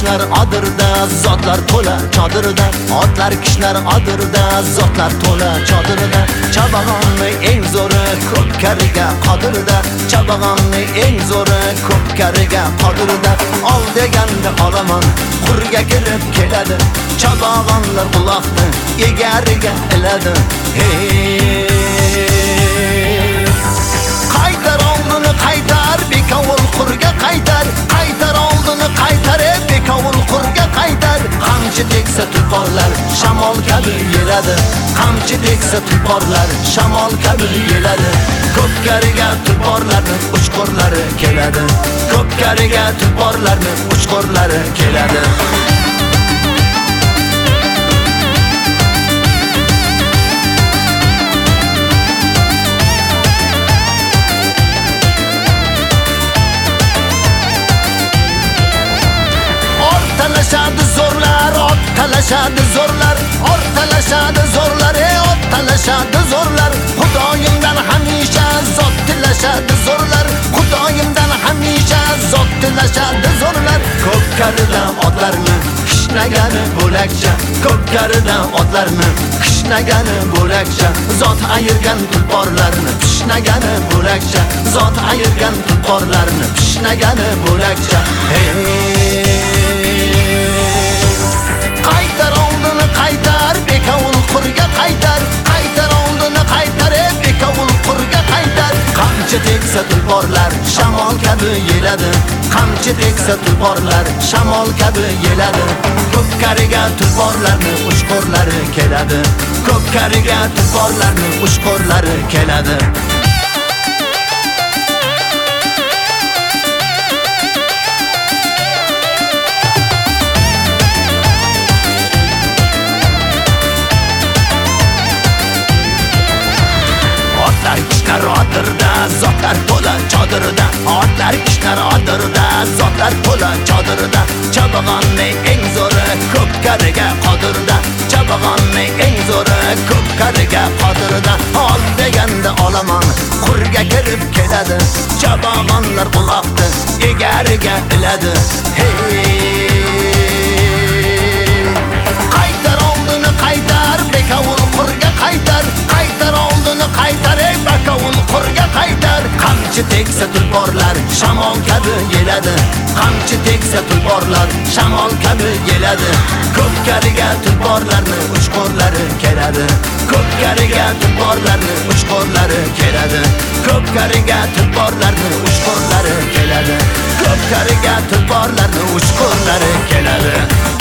kishlar adirda, zotlar to'la chodirda. Otlar kishlar adirda, zotlar to'la chodirda. Chabag'onni eng zo'ri ko'pkariga qodirda. Chabag'onni eng zo'ri ko'pkariga qodirda. Ol deganda olaman, qurga kirib keladi. Chabag'onlar quloqni egariga iladi. Hey, qaytar oldini qaytar, bekovul qurga qaytar. Qaytar oldini qaytar, bekovul qurga qaytar. Qamchi teksa tulporlar shamol kabi yeladi. Qamchi teksa tulporlar shamol kabi yeladi. Ko'pkariga tulporlarni uchqurlari keladi. Ko'pkariga tulporlarni uchqurlari keladi. Talashadi zo'rlar, ot talashadi zo'rlar, ot talashadi zo'rlar, ot talashadi zo'rlar. Xudoyimdan hamisha zot tilashadi zo'rlar, Xudoyimdan hamisha zot tilashadi zo'rlar. Ko'pkaridan otlarni kishnagani bo'lakcha, ko'pkaridan otlarni kishnagani bo'lakcha. Zot ayirgan tulporlarni kishnagani bo'lakcha, zot ayirgan tulporlarni kishnagani bo'lakcha. Qaytar oldini qaytar, bekovul qurga qaytar. Qaytar oldini qaytar, bekovul qurga qaytar. Qamchi teksa tulporlar shamol kabi yeladi. Qamchi teksa tulporlar shamol kabi yeladi. Ko'pkariga tulporlarni uchqurlari keladi. Ko'pkariga tulporlarni uchqurlari keladi. Adirda, zotlar to'la chodirda. Otlar kishlar adirda, zotlar to'la chodirda. Chabag'onni eng zo'ri ko'pkariga qodirda. Chabag'onni eng zo'ri ko'pkariga qodirda. Ol deganda olaman, qurga kirib keladi. Chabag'onlar quloqni egariga iladi. Hey, qaytar oldini qaytar, bekovul qurga qaytar. Qaytar oldini qaytar, bekovul qurga qaytar. Qamchi teksa tulporlar shamol kabi yeladi. Qamchi teksa tulporlar shamol kabi yeladi. Ko'pkariga tulporlarni uchqurlari keladi. Ko'pkariga tulporlarni uchqurlari keladi. Ko'pkariga tulporlarni uchqurlari keladi. Ko'pkariga tulporlarni uchqurlari keladi.